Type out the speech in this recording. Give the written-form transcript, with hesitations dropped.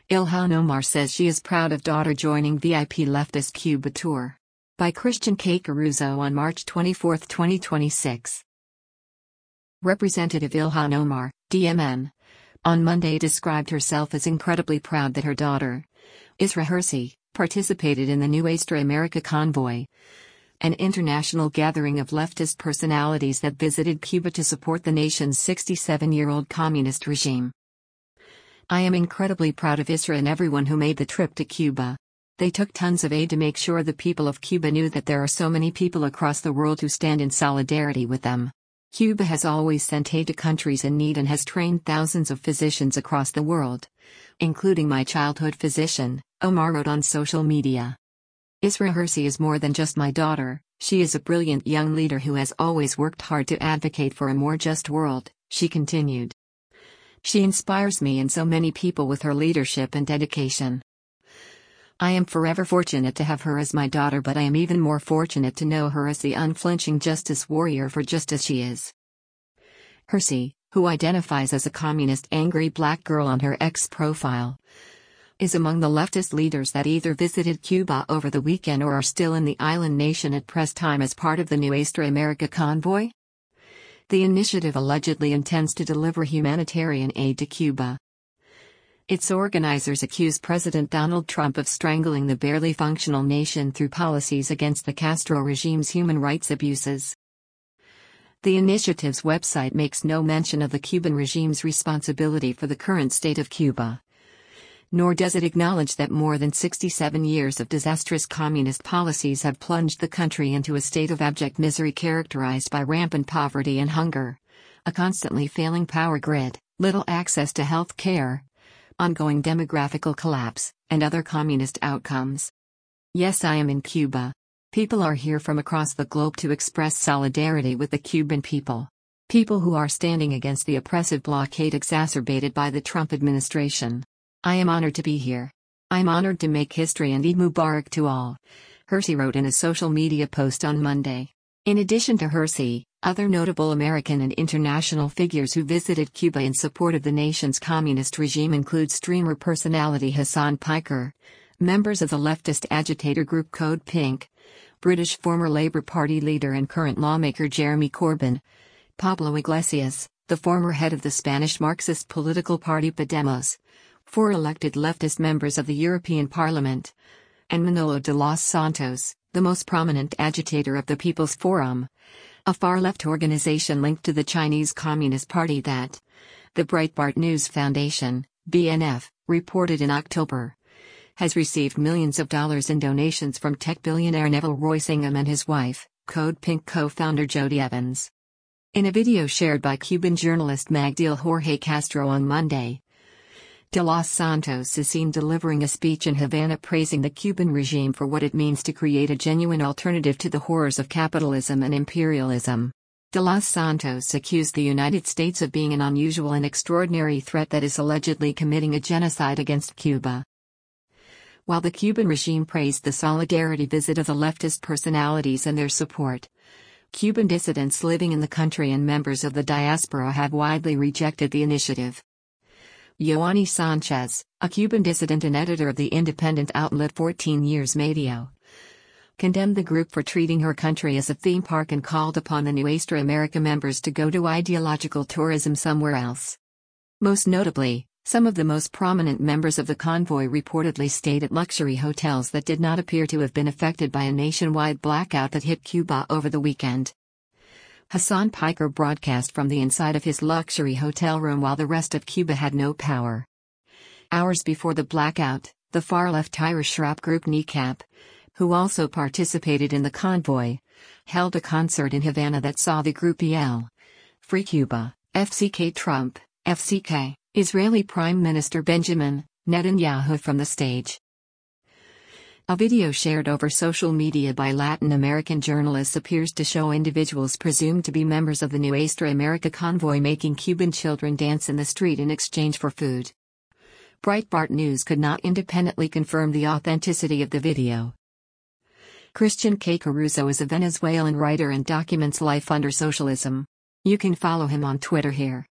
Ilhan Omar says she is proud of daughter joining VIP leftist Cuba tour. By Christian K. Caruso on March 24, 2026. Representative Ilhan Omar, DMN, on Monday described herself as incredibly proud that her daughter, Isra Hirsi, participated in the Nuestra America Convoy, an international gathering of leftist personalities that visited Cuba to support the nation's 67-year-old communist regime. I am incredibly proud of Isra and everyone who made the trip to Cuba. They took tons of aid to make sure the people of Cuba knew that there are so many people across the world who stand in solidarity with them. Cuba has always sent aid to countries in need and has trained thousands of physicians across the world, including my childhood physician, Omar wrote on social media. Isra Hirsi is more than just my daughter, she is a brilliant young leader who has always worked hard to advocate for a more just world, she continued. She inspires me and so many people with her leadership and dedication. I am forever fortunate to have her as my daughter, but I am even more fortunate to know her as the unflinching justice warrior for just as she is. Hirsi, who identifies as a communist angry black girl on her X profile, is among the leftist leaders that either visited Cuba over the weekend or are still in the island nation at press time as part of the Nuestra America Convoy. The initiative allegedly intends to deliver humanitarian aid to Cuba. Its organizers accuse President Donald Trump of strangling the barely functional nation through policies against the Castro regime's human rights abuses. The initiative's website makes no mention of the Cuban regime's responsibility for the current state of Cuba, nor does it acknowledge that more than 67 years of disastrous communist policies have plunged the country into a state of abject misery characterized by rampant poverty and hunger, a constantly failing power grid, little access to health care, ongoing demographical collapse, and other communist outcomes. Yes, I am in Cuba. People are here from across the globe to express solidarity with the Cuban people. People who are standing against the oppressive blockade exacerbated by the Trump administration. I am honored to be here. I'm honored to make history and Eid Mubarak to all, Hirsi wrote in a social media post on Monday. In addition to Hirsi, other notable American and international figures who visited Cuba in support of the nation's communist regime include streamer personality Hasan Piker, members of the leftist agitator group Code Pink, British former Labour Party leader and current lawmaker Jeremy Corbyn, Pablo Iglesias, the former head of the Spanish Marxist political party Podemos, 4 elected leftist members of the European Parliament, and Manolo de los Santos, the most prominent agitator of the People's Forum, a far-left organization linked to the Chinese Communist Party that, the Breitbart News Foundation, BNF, reported in October, has received millions of dollars in donations from tech billionaire Neville Roysingham and his wife, Code Pink co-founder Jody Evans. In a video shared by Cuban journalist Magdiel Jorge Castro on Monday, De los Santos is seen delivering a speech in Havana praising the Cuban regime for what it means to create a genuine alternative to the horrors of capitalism and imperialism. De los Santos accused the United States of being an unusual and extraordinary threat that is allegedly committing a genocide against Cuba. While the Cuban regime praised the solidarity visit of the leftist personalities and their support, Cuban dissidents living in the country and members of the diaspora have widely rejected the initiative. Yoani Sanchez, a Cuban dissident and editor of the independent outlet 14 Years Medio, condemned the group for treating her country as a theme park and called upon the Nuestra America members to go to ideological tourism somewhere else. Most notably, some of the most prominent members of the convoy reportedly stayed at luxury hotels that did not appear to have been affected by a nationwide blackout that hit Cuba over the weekend. Hasan Piker broadcast from the inside of his luxury hotel room while the rest of Cuba had no power. Hours before the blackout, the far-left Irish rap group NECAP, who also participated in the convoy, held a concert in Havana that saw the group yell, "Free Cuba, FCK Trump, FCK, Israeli Prime Minister Benjamin Netanyahu" from the stage. A video shared over social media by Latin American journalists appears to show individuals presumed to be members of the Nuestra America convoy making Cuban children dance in the street in exchange for food. Breitbart News could not independently confirm the authenticity of the video. Christian K. Caruso is a Venezuelan writer and documents life under socialism. You can follow him on Twitter here.